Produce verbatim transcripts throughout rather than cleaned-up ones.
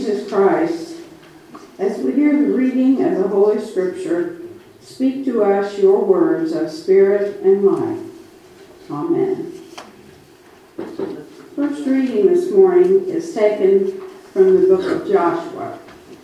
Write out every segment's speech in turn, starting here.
Jesus Christ, as we hear the reading of the Holy Scripture, speak to us your words of spirit and life. Amen. The first reading this morning is taken from the book of Joshua.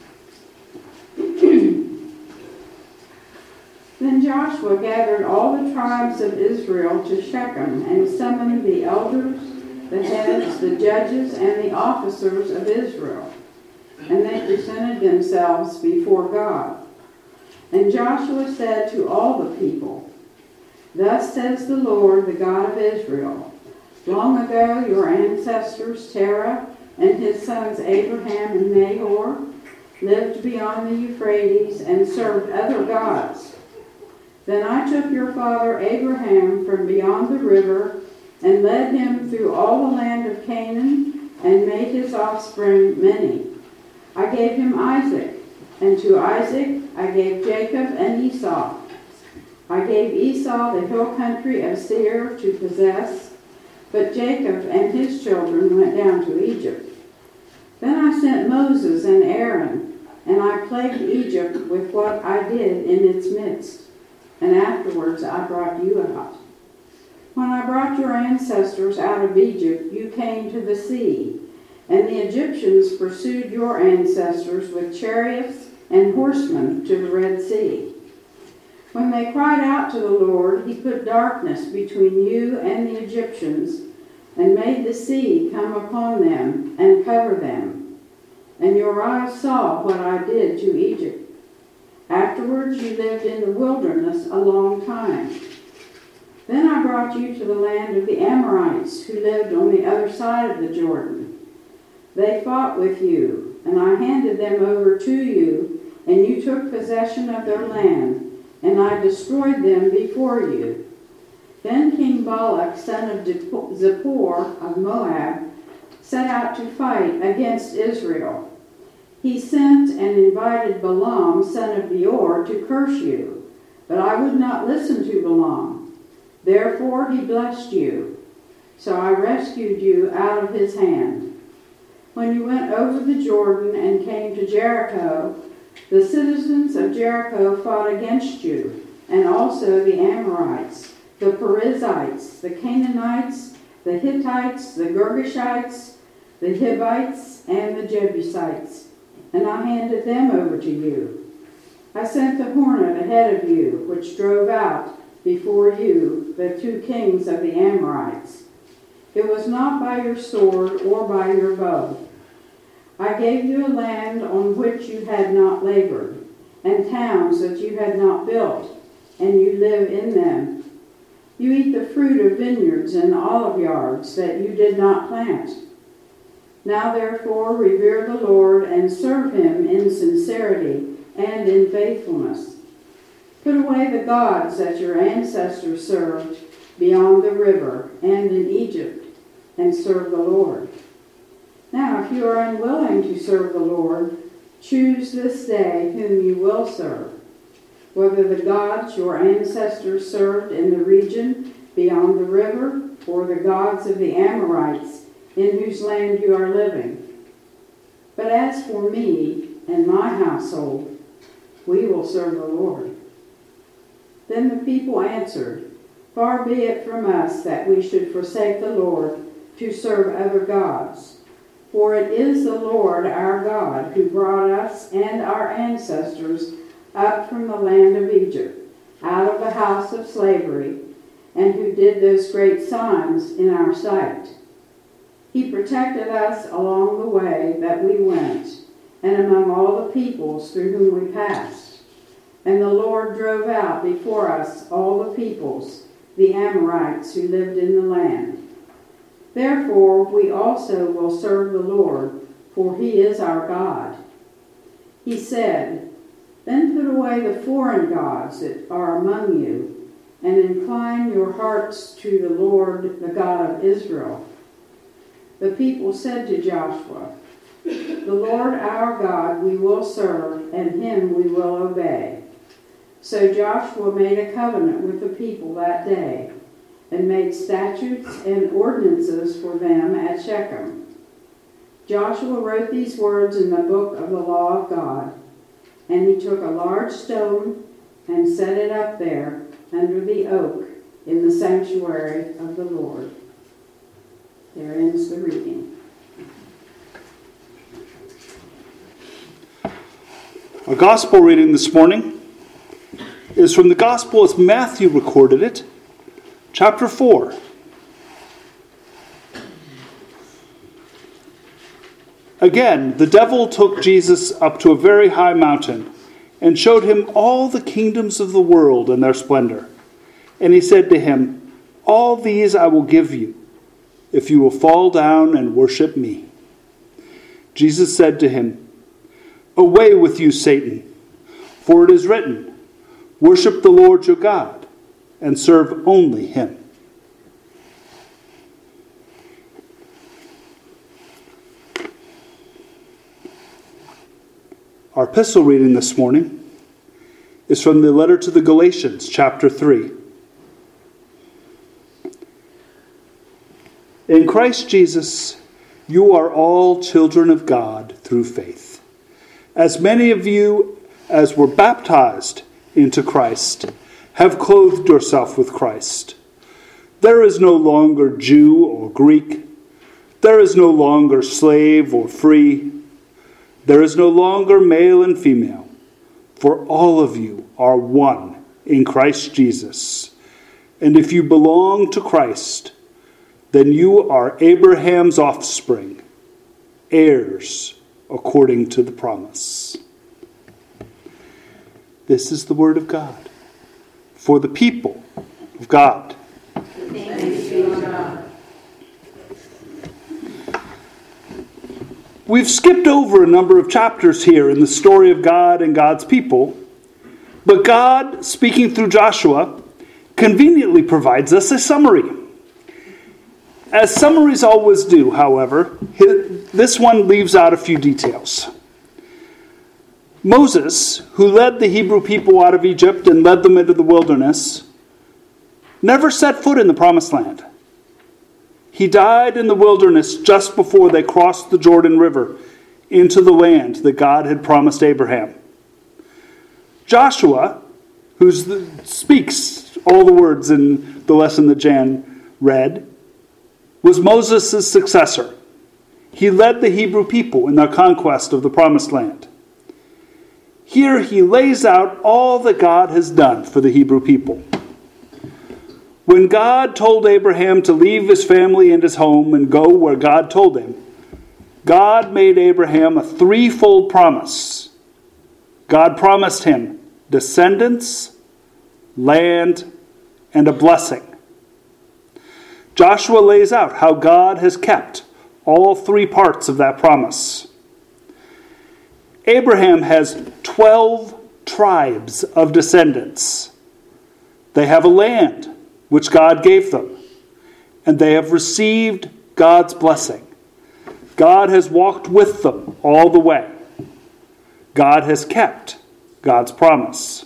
Then Joshua gathered all the tribes of Israel to Shechem and summoned the elders, the heads, the judges, and the officers of Israel. And they presented themselves before God. And Joshua said to all the people, "Thus says the Lord, the God of Israel, long ago your ancestors Terah and his sons Abraham and Nahor lived beyond the Euphrates and served other gods. Then I took your father Abraham from beyond the river and led him through all the land of Canaan and made his offspring many. I gave him Isaac, and to Isaac I gave Jacob and Esau. I gave Esau the hill country of Seir to possess, but Jacob and his children went down to Egypt. Then I sent Moses and Aaron, and I plagued Egypt with what I did in its midst. And afterwards I brought you out. When I brought your ancestors out of Egypt, you came to the sea, and the Egyptians pursued your ancestors with chariots and horsemen to the Red Sea. When they cried out to the Lord, he put darkness between you and the Egyptians, and made the sea come upon them and cover them. And your eyes saw what I did to Egypt. Afterwards you lived in the wilderness a long time. Then I brought you to the land of the Amorites, who lived on the other side of the Jordan. They fought with you, and I handed them over to you, and you took possession of their land, and I destroyed them before you. Then King Balak, son of Zippor of Moab, set out to fight against Israel. He sent and invited Balaam, son of Beor, to curse you, but I would not listen to Balaam. Therefore he blessed you. So I rescued you out of his hand. When you went over the Jordan and came to Jericho, the citizens of Jericho fought against you, and also the Amorites, the Perizzites, the Canaanites, the Hittites, the Girgashites, the Hivites, and the Jebusites. And I handed them over to you. I sent the hornet ahead of you, which drove out before you the two kings of the Amorites. It was not by your sword or by your bow. I gave you a land on which you had not labored, and towns that you had not built, and you live in them. You eat the fruit of vineyards and olive yards that you did not plant. Now therefore revere the Lord and serve him in sincerity and in faithfulness. Put away the gods that your ancestors served beyond the river and in Egypt, and serve the Lord. Now if you are unwilling to serve the Lord, choose this day whom you will serve, whether the gods your ancestors served in the region beyond the river, or the gods of the Amorites, in whose land you are living. But as for me and my household, we will serve the Lord." Then the people answered, "Far be it from us that we should forsake the Lord to serve other gods. For it is the Lord our God who brought us and our ancestors up from the land of Egypt, out of the house of slavery, and who did those great signs in our sight. He protected us along the way that we went, and among all the peoples through whom we passed. And the Lord drove out before us all the peoples, the Amorites who lived in the land. Therefore we also will serve the Lord, for he is our God." He said, "Then put away the foreign gods that are among you, and incline your hearts to the Lord, the God of Israel." The people said to Joshua, "The Lord our God we will serve, and him we will obey." So Joshua made a covenant with the people that day, and made statutes and ordinances for them at Shechem. Joshua wrote these words in the book of the law of God, and he took a large stone and set it up there under the oak in the sanctuary of the Lord. There ends the reading. Our gospel reading this morning is from the gospel as Matthew recorded it, chapter four. Again, the devil took Jesus up to a very high mountain and showed him all the kingdoms of the world and their splendor. And he said to him, "All these I will give you, if you will fall down and worship me." Jesus said to him, "Away with you, Satan, for it is written, 'Worship the Lord your God, and serve only him.'" Our epistle reading this morning is from the letter to the Galatians, chapter three. In Christ Jesus, you are all children of God through faith. As many of you as were baptized into Christ have clothed yourself with Christ. There is no longer Jew or Greek. There is no longer slave or free. There is no longer male and female, for all of you are one in Christ Jesus. And if you belong to Christ, then you are Abraham's offspring, heirs according to the promise. This is the word of God for the people of God. Thanks be to God. We've skipped over a number of chapters here in the story of God and God's people, but God, speaking through Joshua, conveniently provides us a summary. As summaries always do, however, this one leaves out a few details. Moses, who led the Hebrew people out of Egypt and led them into the wilderness, never set foot in the promised land. He died in the wilderness just before they crossed the Jordan River into the land that God had promised Abraham. Joshua, who speaks all the words in the lesson that Jan read, was Moses' successor. He led the Hebrew people in their conquest of the promised land. Here he lays out all that God has done for the Hebrew people. When God told Abraham to leave his family and his home and go where God told him, God made Abraham a threefold promise. God promised him descendants, land, and a blessing. Joshua lays out how God has kept all three parts of that promise. Abraham has twelve tribes of descendants. They have a land which God gave them, and they have received God's blessing. God has walked with them all the way. God has kept God's promise.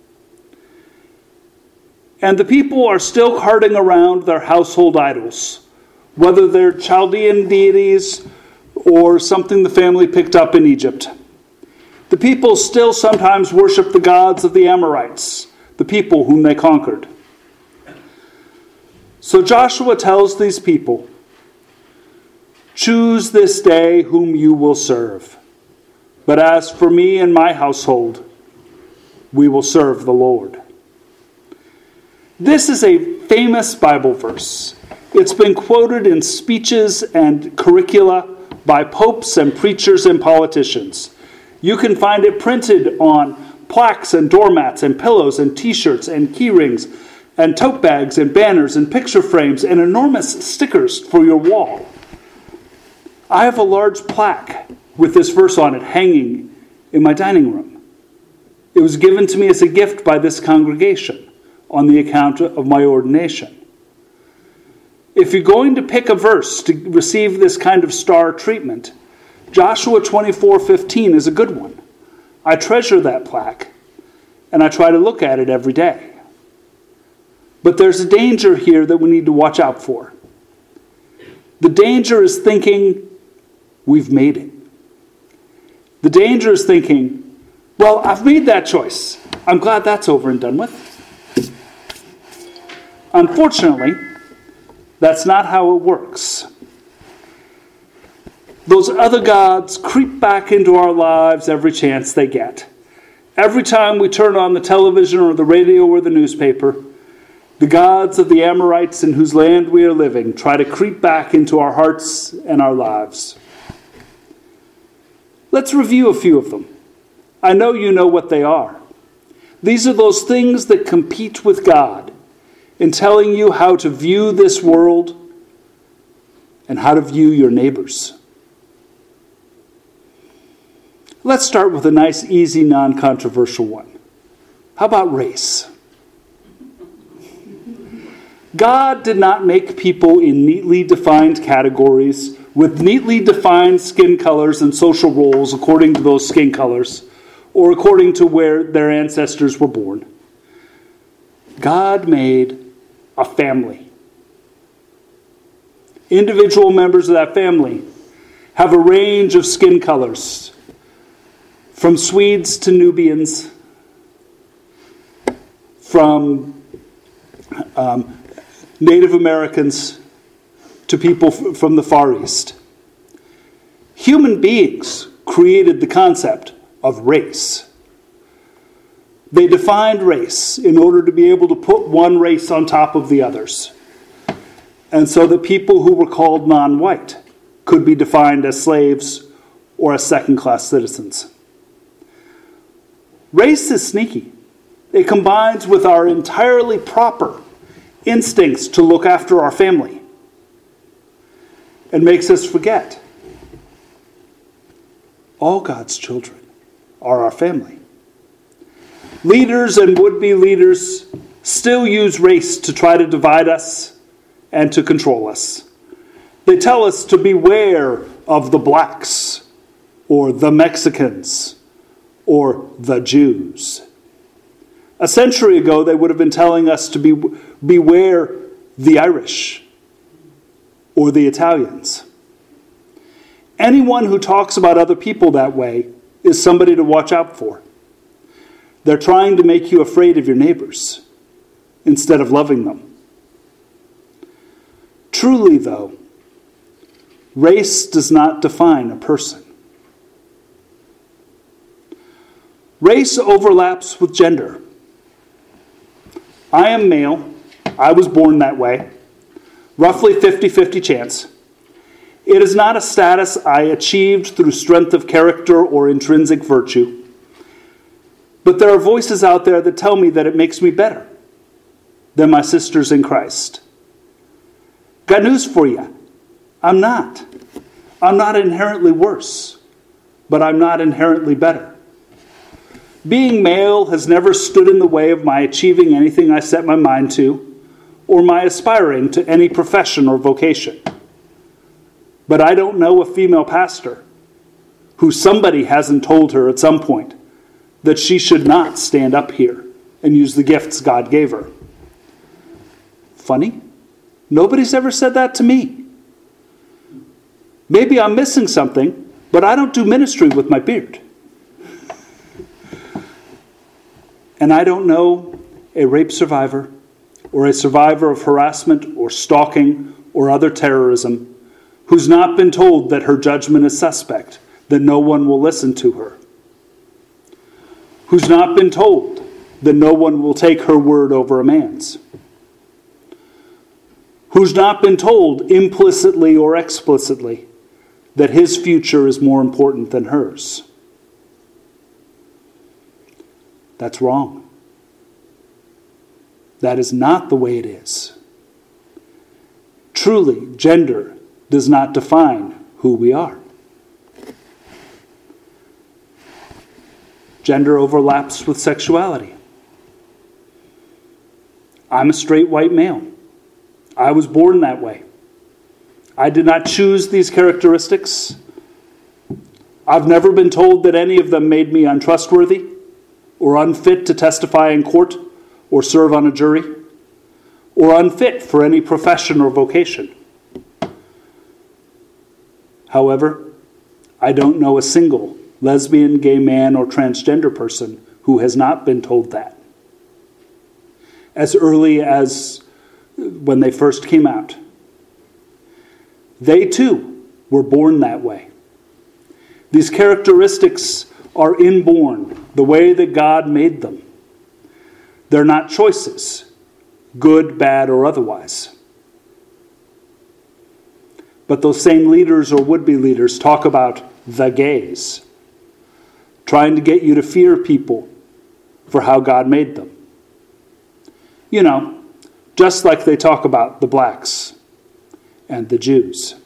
And the people are still carting around their household idols, whether they're Chaldean deities or something the family picked up in Egypt. The people still sometimes worship the gods of the Amorites, the people whom they conquered. So Joshua tells these people, "Choose this day whom you will serve. But as for me and my household, we will serve the Lord." This is a famous Bible verse. It's been quoted in speeches and curricula by popes and preachers and politicians. You can find it printed on plaques and doormats and pillows and t-shirts and key rings and tote bags and banners and picture frames and enormous stickers for your wall. I have a large plaque with this verse on it hanging in my dining room. It was given to me as a gift by this congregation on the account of my ordination. If you're going to pick a verse to receive this kind of star treatment, Joshua twenty-four fifteen is a good one. I treasure that plaque, and I try to look at it every day. But there's a danger here that we need to watch out for. The danger is thinking we've made it. The danger is thinking, well, I've made that choice. I'm glad that's over and done with. Unfortunately, that's not how it works. Those other gods creep back into our lives every chance they get. Every time we turn on the television or the radio or the newspaper, the gods of the Amorites in whose land we are living try to creep back into our hearts and our lives. Let's review a few of them. I know you know what they are. These are those things that compete with God in telling you how to view this world and how to view your neighbors. Let's start with a nice, easy, non-controversial one. How about race? God did not make people in neatly defined categories with neatly defined skin colors and social roles according to those skin colors or according to where their ancestors were born. God made a family. Individual members of that family have a range of skin colors, from Swedes to Nubians, from um, Native Americans to people f- from the Far East. Human beings created the concept of race. They defined race in order to be able to put one race on top of the others. And so that people who were called non-white could be defined as slaves or as second-class citizens. Race is sneaky. It combines with our entirely proper instincts to look after our family and makes us forget all God's children are our family. Leaders and would-be leaders still use race to try to divide us and to control us. They tell us to beware of the blacks or the Mexicans or the Jews. A century ago, they would have been telling us to be, beware the Irish or the Italians. Anyone who talks about other people that way is somebody to watch out for. They're trying to make you afraid of your neighbors instead of loving them. Truly, though, race does not define a person. Race overlaps with gender. I am male. I was born that way. Roughly fifty-fifty chance. It is not a status I achieved through strength of character or intrinsic virtue. But there are voices out there that tell me that it makes me better than my sisters in Christ. Got news for you. I'm not. I'm not inherently worse, but I'm not inherently better. Being male has never stood in the way of my achieving anything I set my mind to, or my aspiring to any profession or vocation. But I don't know a female pastor who somebody hasn't told her at some point that she should not stand up here and use the gifts God gave her. Funny? Nobody's ever said that to me. Maybe I'm missing something, but I don't do ministry with my beard. And I don't know a rape survivor or a survivor of harassment or stalking or other terrorism who's not been told that her judgment is suspect, that no one will listen to her. Who's not been told that no one will take her word over a man's. Who's not been told implicitly or explicitly that his future is more important than hers. That's wrong. That is not the way it is. Truly, gender does not define who we are. Gender overlaps with sexuality. I'm a straight white male. I was born that way. I did not choose these characteristics. I've never been told that any of them made me untrustworthy or unfit to testify in court or serve on a jury or unfit for any profession or vocation. However, I don't know a single lesbian, gay man, or transgender person who has not been told that. As early as when they first came out. They too were born that way. These characteristics are inborn, the way that God made them. They're not choices, good, bad, or otherwise. But those same leaders or would-be leaders talk about the gays, trying to get you to fear people for how God made them. You know, just like they talk about the blacks and the Jews.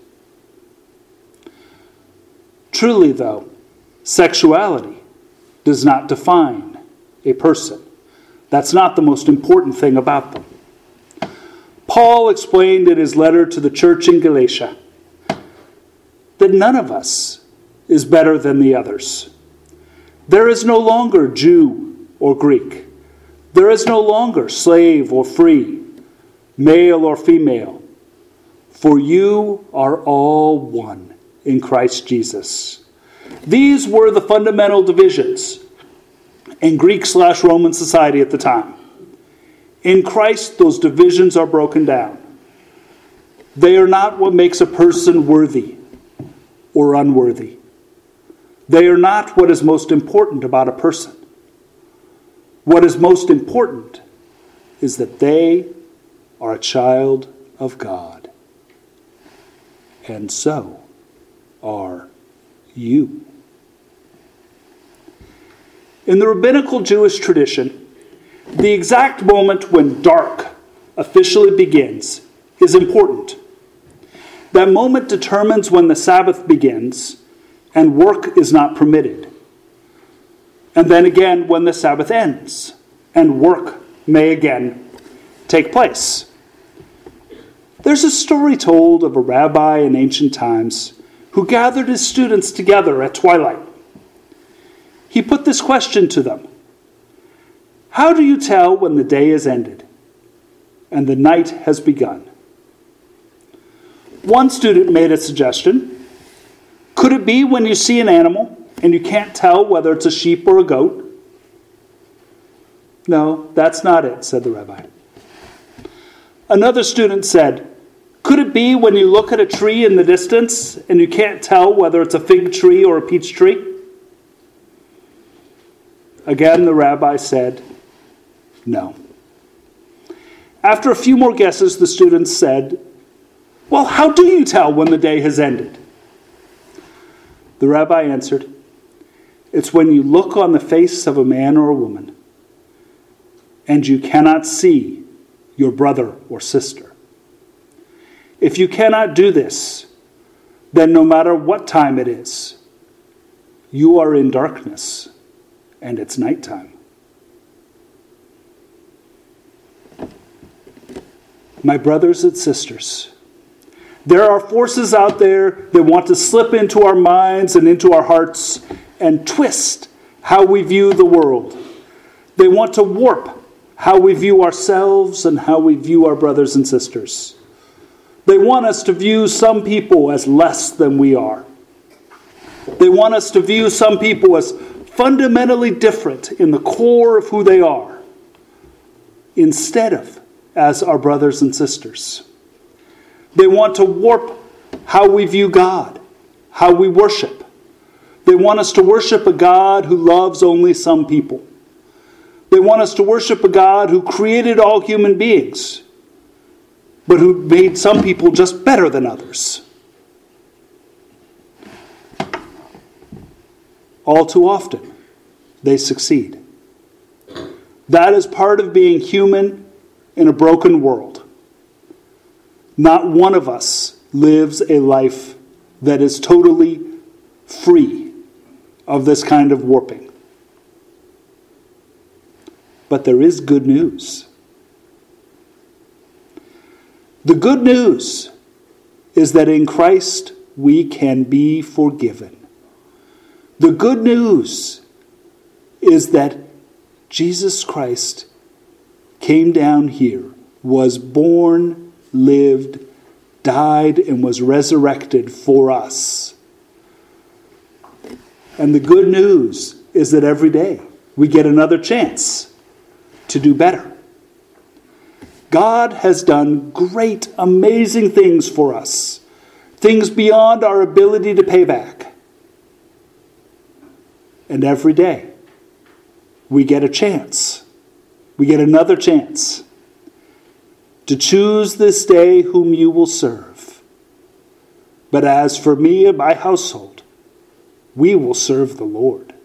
Truly, though, sexuality does not define a person. That's not the most important thing about them. Paul explained in his letter to the church in Galatia that none of us is better than the others. There is no longer Jew or Greek. There is no longer slave or free, male or female. For you are all one in Christ Jesus. These were the fundamental divisions in Greek slash Roman society at the time. In Christ, those divisions are broken down. They are not what makes a person worthy or unworthy. They are not what is most important about a person. What is most important is that they are a child of God. And so are you. In the rabbinical Jewish tradition, the exact moment when dark officially begins is important. That moment determines when the Sabbath begins and work is not permitted. And then again when the Sabbath ends and work may again take place. There's a story told of a rabbi in ancient times who gathered his students together at twilight. He put this question to them: how do you tell when the day is ended and the night has begun? One student made a suggestion. Could it be when you see an animal and you can't tell whether it's a sheep or a goat? No, that's not it, said the rabbi. Another student said, could it be when you look at a tree in the distance and you can't tell whether it's a fig tree or a peach tree? Again, the rabbi said, no. After a few more guesses, the students said, well, how do you tell when the day has ended? The rabbi answered, it's when you look on the face of a man or a woman and you cannot see your brother or sister. If you cannot do this, then no matter what time it is, you are in darkness and it's nighttime. My brothers and sisters, there are forces out there that want to slip into our minds and into our hearts and twist how we view the world. They want to warp how we view ourselves and how we view our brothers and sisters. They want us to view some people as less than we are. They want us to view some people as fundamentally different in the core of who they are, instead of as our brothers and sisters. They want to warp how we view God, how we worship. They want us to worship a God who loves only some people. They want us to worship a God who created all human beings, but who made some people just better than others. All too often, they succeed. That is part of being human in a broken world. Not one of us lives a life that is totally free of this kind of warping. But there is good news. The good news is that in Christ we can be forgiven. The good news is that Jesus Christ came down here, was born, lived, died, and was resurrected for us. And the good news is that every day we get another chance to do better. God has done great, amazing things for us, things beyond our ability to pay back. And every day we get a chance. We get another chance to choose this day whom you will serve. But as for me and my household, we will serve the Lord.